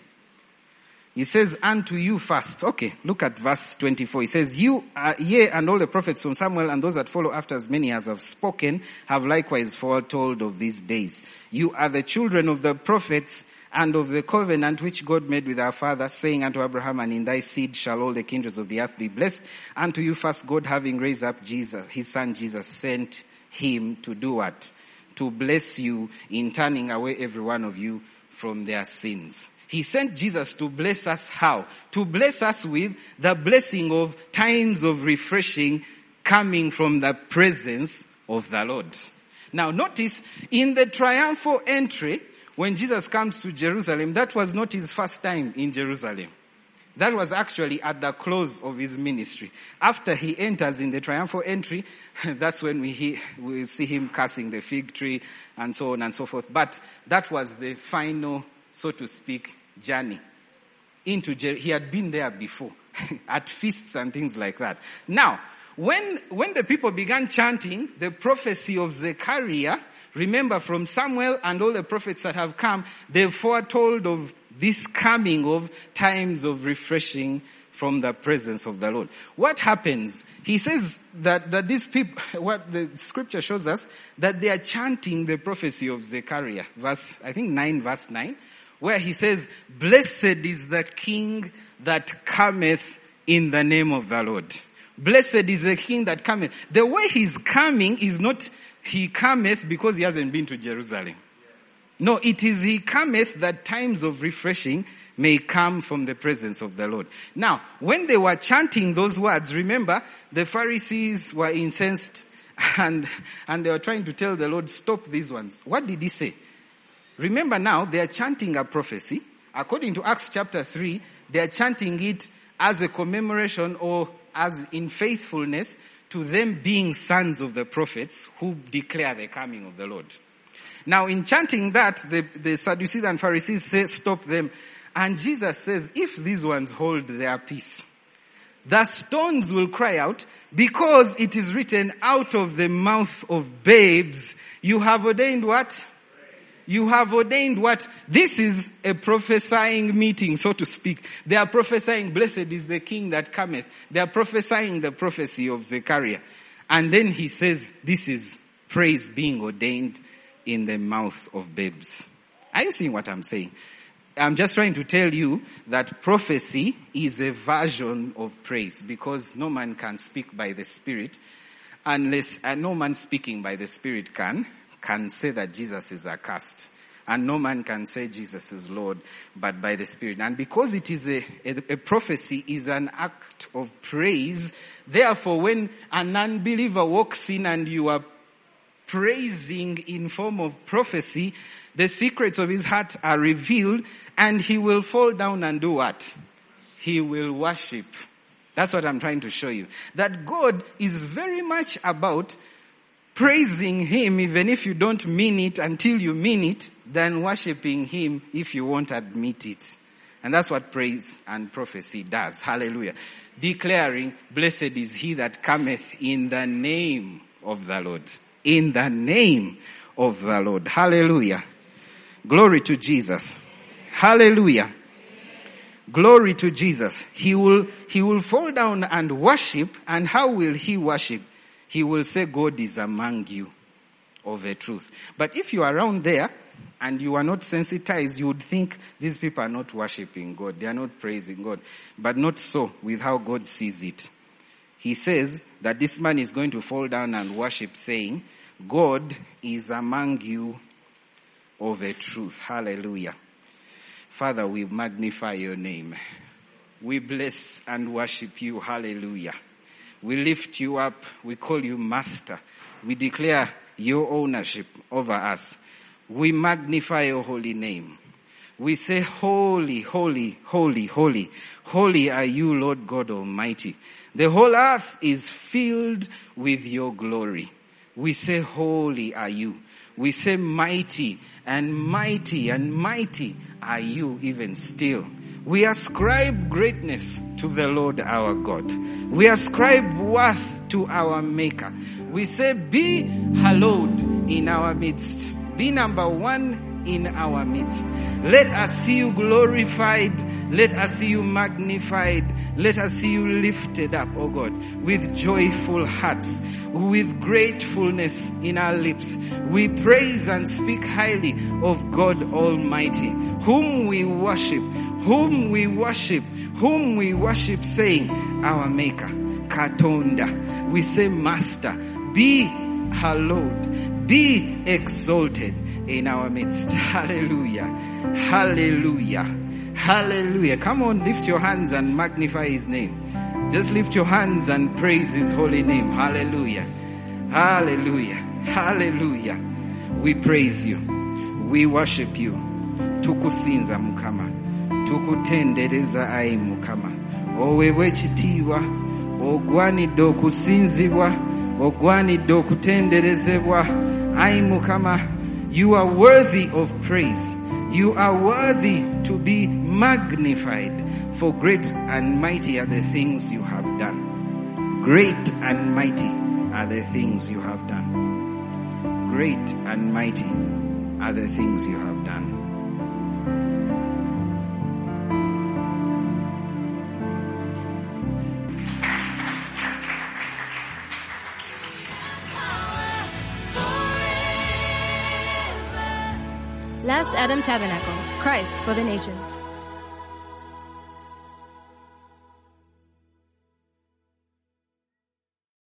He says, unto you first. Okay, look at verse twenty-four. He says, you, uh, yea, and all the prophets from Samuel and those that follow after, as many as have spoken, have likewise foretold of these days. You are the children of the prophets and of the covenant which God made with our father, saying unto Abraham, and in thy seed shall all the kindreds of the earth be blessed. Unto you first God, having raised up Jesus, his son Jesus, sent him to do what? To bless you in turning away every one of you from their sins. He sent Jesus to bless us how? To bless us with the blessing of times of refreshing coming from the presence of the Lord. Now notice, in the triumphal entry, when Jesus comes to Jerusalem, that was not his first time in Jerusalem. That was actually at the close of his ministry. After he enters in the triumphal entry, that's when we, he, we see him cursing the fig tree and so on and so forth. But that was the final, so to speak, journey into Jer- he had been there before at feasts and things like that. Now, when when the people began chanting the prophecy of Zechariah, remember from Samuel and all the prophets that have come, they foretold of this coming of times of refreshing from the presence of the Lord. What happens? He says that, that these people, what the scripture shows us, that they are chanting the prophecy of Zechariah, verse, I think nine, verse nine, where he says, blessed is the King that cometh in the name of the Lord. Blessed is the King that cometh. The way he's coming is not, he cometh because he hasn't been to Jerusalem. No, it is he cometh that times of refreshing may come from the presence of the Lord. Now, when they were chanting those words, remember, the Pharisees were incensed and, and they were trying to tell the Lord, stop these ones. What did he say? Remember now, they are chanting a prophecy. According to Acts chapter three, they are chanting it as a commemoration or as in faithfulness to them being sons of the prophets who declare the coming of the Lord. Now, in chanting that, the, the Sadducees and Pharisees say, stop them. And Jesus says, if these ones hold their peace, the stones will cry out, because it is written, out of the mouth of babes, you have ordained what? You have ordained what? This is a prophesying meeting, so to speak. They are prophesying, blessed is the King that cometh. They are prophesying the prophecy of Zechariah. And then he says, this is praise being ordained in the mouth of babes. Are you seeing what I'm saying? I'm just trying to tell you that prophecy is a version of praise, because no man can speak by the Spirit unless, and no man speaking by the Spirit can, can say that Jesus is accursed. And no man can say Jesus is Lord, but by the Spirit. And because it is a, a, a prophecy is an act of praise, therefore when an unbeliever walks in and you are praising in form of prophecy, the secrets of his heart are revealed, and he will fall down and do what? He will worship. That's what I'm trying to show you. That God is very much about praising him even if you don't mean it until you mean it, than worshiping him if you won't admit it. And that's what praise and prophecy does. Hallelujah. Declaring, blessed is he that cometh in the name of the Lord. In the name of the Lord. Hallelujah. Glory to Jesus. Hallelujah. Glory to Jesus. He will, he will fall down and worship. And how will he worship? He will say, God is among you of a truth. But if you are around there and you are not sensitized, you would think these people are not worshiping God. They are not praising God. But not so with how God sees it. He says that this man is going to fall down and worship, saying, God is among you of a truth. Hallelujah. Father, we magnify your name. We bless and worship you. Hallelujah. We lift you up. We call you Master. We declare your ownership over us. We magnify your holy name. We say, holy, holy, holy, holy. Holy are you, Lord God Almighty. The whole earth is filled with your glory. We say, holy are you. We say, mighty and mighty and mighty are you even still. We ascribe greatness to the Lord our God. We ascribe worth to our Maker. We say, be hallowed in our midst. Be number one in our midst. Let us see you glorified. Let us see you magnified. Let us see you lifted up, oh God, with joyful hearts, with gratefulness in our lips. We praise and speak highly of God Almighty, whom we worship, whom we worship, whom we worship, saying, our Maker, Katonda. We say, Master, be hallowed, be exalted in our midst. Hallelujah. Hallelujah. Hallelujah. Come on, lift your hands and magnify his name. Just lift your hands and praise his holy name. Hallelujah. Hallelujah. Hallelujah. We praise you. We worship you. Tukusinza mukama. Tukutendereza ai mukama. Owewe chitiwa. Ogwani do kusinzibwa. Ogwani do kutenderezebwa. Ai mukama. You are worthy of praise. You are worthy to be magnified, for great and mighty are the things you have done. Great and mighty are the things you have done. Great and mighty are the things you have done. Last Adam Tabernacle, Christ for the Nations.